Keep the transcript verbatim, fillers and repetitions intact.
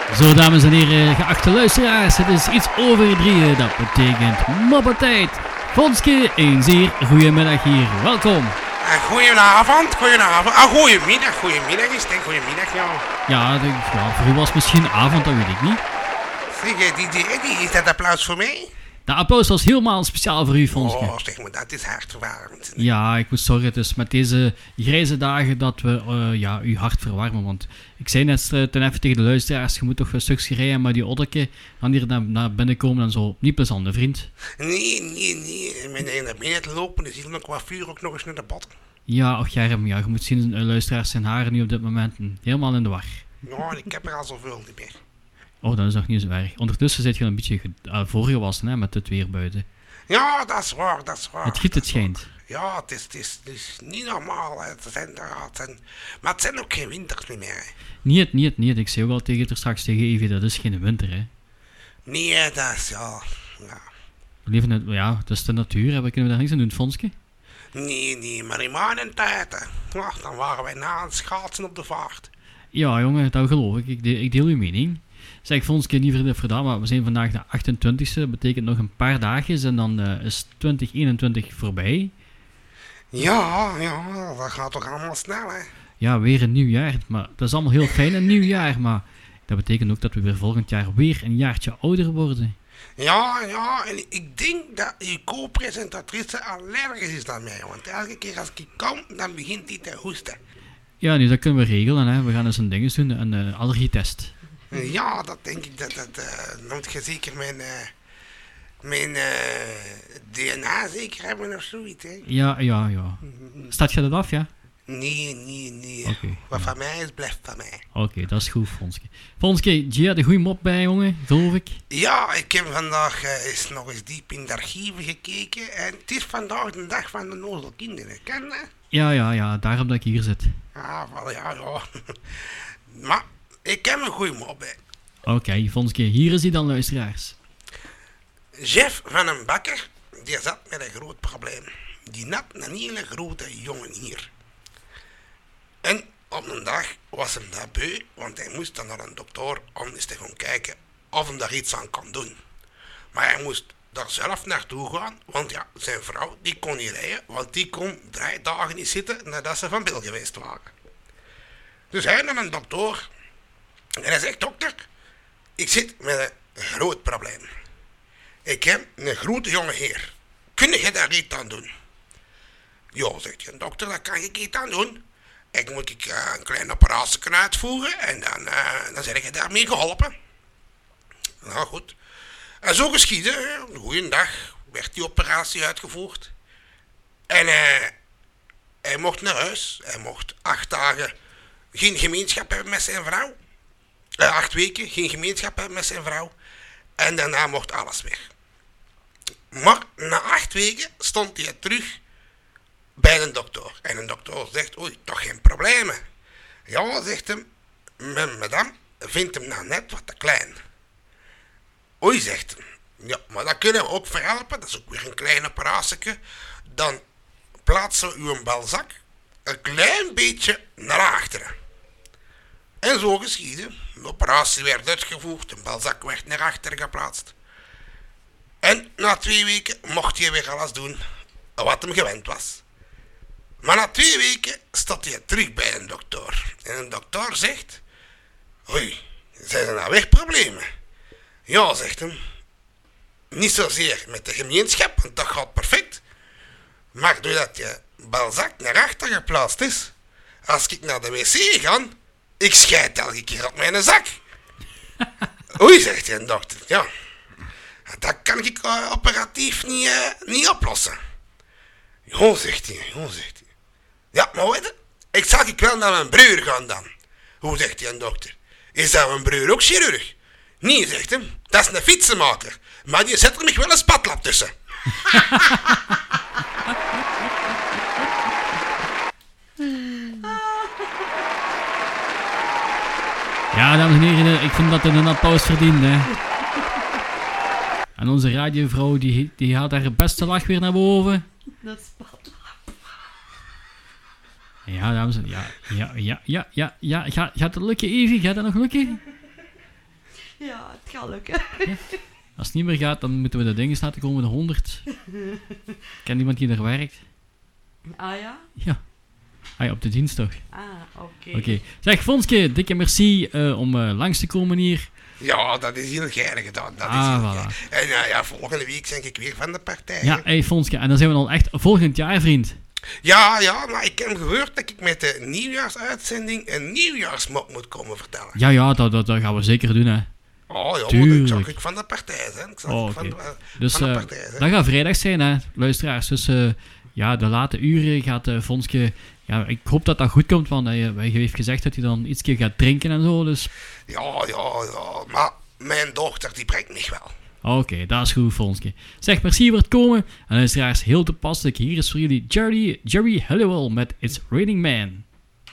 Zo, dames en heren, geachte luisteraars, het is iets over drieën. Dat betekent moppetijd. Fonske, een zeer goeiemiddag hier. Welkom. Uh, goedenavond, goedenavond. Ah, goedemiddag, goedemiddag is het, goedemiddag, ja. Ja, de, ja, voor u was het misschien avond, dat weet ik niet. Zeg, die, die, die, is dat applaus voor mij? De applaus was helemaal speciaal voor u, Fonske. Oh, zeg maar, dat is hartverwarmend. Ja, ik moet zorgen, het is met deze grijze dagen dat we uh, ja, uw hart verwarmen. Want ik zei net uh, ten even tegen de luisteraars, je moet toch een stukje rijden, maar die odderke gaan hier naar, naar binnen komen en zo. Niet plezant, vriend. Nee, nee, nee. Met naar binnen te lopen, dan zie je nog qua vuur ook nog eens naar de bot. Ja, och Germ, ja, je moet zien, uh, luisteraars zijn haren nu op dit moment helemaal in de war. Ja, ik heb er al zoveel niet meer. Oh, dat is nog niet zo erg. Ondertussen zit je een beetje uh, voorgewassen hè, met het weer buiten. Ja, dat is waar, dat is waar. Het giet, het schijnt. Ja, het is, het, is, het is niet normaal. Hè. Het zijn, het zijn, maar het zijn ook geen winters meer. Hè. Niet, niet, niet. Ik zei ook al tegen het er straks tegen Evie, dat is geen winter, hè. Nee, dat is ja. ja. We leven het, ja, het is de natuur, hè. We kunnen daar niks aan doen, Fonske. Nee, nee, maar in mijn tijd, hè. Ja, dan waren wij na aan het schaatsen op de vaart. Ja, jongen, dat geloof ik. Ik deel, ik deel uw mening. Zeg, Fonske, niet voor de verdam, maar we zijn vandaag de achtentwintigste. Dat betekent nog een paar dagjes en dan uh, is twintig eenentwintig voorbij. Ja, ja, dat gaat toch allemaal snel, hè. Ja, weer een nieuw jaar. Maar dat is allemaal heel fijn, een nieuw jaar. Maar dat betekent ook dat we weer volgend jaar weer een jaartje ouder worden. Ja, ja, en ik denk dat uw co-presentatrice allergisch is dan mij. Want elke keer als ik kom, dan begint hij te hoesten. Ja, nu, dat kunnen we regelen, hè. We gaan eens een ding doen, een uh, allergietest. Ja, dat denk ik, dat, dat uh, moet je zeker mijn, uh, mijn uh, D N A zeker hebben of zoiets, hè? Ja, ja, ja. Staat je dat af, ja? Nee, nee, nee. Okay, Wat ja. van mij is, blijft van mij. Oké, okay, dat is goed, Fonske. Fonske, Gia, de goede mop bij, jongen, geloof ik. Ja, ik heb vandaag uh, eens nog eens diep in de archieven gekeken. En het is vandaag de dag van de nozelkinderen, ken je? Ja, ja, ja, daarom dat ik hier zit. Ah, wel ja, ja. Maar ik heb een goede mop bij. Oké, okay, Fonske, hier is hij dan, luisteraars. Jeff van een bakker, die zat met een groot probleem. Die had een hele grote jongen hier. En op een dag was hem dat beu, want hij moest dan naar een dokter om eens te gaan kijken of hij daar iets aan kon doen. Maar hij moest daar zelf naartoe gaan, want ja, zijn vrouw die kon niet rijden, want die kon drie dagen niet zitten nadat ze van bil geweest waren. Dus hij naar een dokter en hij zegt, dokter, ik zit met een groot probleem. Ik heb een grote jonge heer. Kun je daar iets aan doen? Ja, zegt je, dokter, daar kan ik iets aan doen. Ik moet ik, uh, een kleine operatie kunnen uitvoeren en dan, uh, dan zeg je daarmee geholpen. Nou goed. En zo geschiedde, een goeie dag, werd die operatie uitgevoerd. En uh, hij mocht naar huis. Hij mocht acht dagen geen gemeenschap hebben met zijn vrouw. Uh, acht weken geen gemeenschap hebben met zijn vrouw. En daarna mocht alles weg. Maar na acht weken stond hij terug bij de dokter. En de dokter zegt, oei, toch geen problemen. Ja, zegt hem, madame, vindt hem nou net wat te klein. Oei, zegt hem. Ja, maar dat kunnen we ook verhelpen. Dat is ook weer een klein operatieke. Dan plaatsen we uw balzak een klein beetje naar achteren. En zo geschiedde. De operatie werd uitgevoerd. De balzak werd naar achteren geplaatst. En na twee weken mocht hij weer alles doen wat hem gewend was. Maar na twee weken stond hij terug bij een dokter. En een dokter zegt, oei, zijn er nou weer problemen? Ja, zegt hem, niet zozeer met de gemeenschap, want dat gaat perfect. Maar doordat je balzak naar achter geplaatst is, als ik naar de wc ga, ik scheid elke keer op mijn zak. Oei, zegt hij een dokter, ja, dat kan ik uh, operatief niet, uh, niet oplossen. Ja, zegt hij, ja, zegt hij. Ja, maar weet je, ik zal ik wel naar mijn broer gaan dan. Hoe, zegt hij een dokter? Is dat mijn broer ook chirurg? Nee, zegt hem, dat is een fietsenmaker. Maar die zet er mij wel een spatlap tussen. Ja, dames en heren, ik vind dat het een applaus verdient, hè. En onze radiovrouw, die, die haalt haar beste lach weer naar boven. Dat is spatlap. Ja, dames en heren, ja, ja, ja, ja, ja, ja. Gaat, gaat het lukken, Evie? Gaat dat nog lukken? Ja, het gaat lukken. Als het niet meer gaat, dan moeten we de dingen laten komen, de honderd. Ken iemand die er werkt? Ah ja? Ja. Ah ja, op de dienst toch? Ah, oké. Oké. Okay. Zeg, Fonske, dikke merci uh, om uh, langs te komen hier. Ja, dat is heel geil gedaan. Dat ah, is heel voilà. geil. En uh, ja, volgende week ben ik weer van de partij. Ja, hey Fonske, en dan zijn we dan echt volgend jaar, vriend. Ja, ja, maar ik heb gehoord dat ik met de nieuwjaarsuitzending een nieuwjaarsmop moet komen vertellen. Ja, ja, dat, dat, dat gaan we zeker doen, hè. Oh ja, Tuurlijk. dat zag ik van de partij zijn. Ik zag oh, ik van, okay. de, dus, van de uh, partij zijn. Dat gaat vrijdag zijn, hè, luisteraars. Dus uh, ja, de late uren gaat uh, Fonske... Ja, ik hoop dat dat goed komt, want hij, hij heeft gezegd dat hij dan iets gaat drinken en zo, dus... Ja, ja, ja, maar mijn dochter, die brengt mij wel. Oké, okay, dat is goed, Fonske. Zeg, merci voor het komen. En luisteraars, heel toepasselijk. Hier is voor jullie Jerry, Jerry Halliwell met It's Raining Man.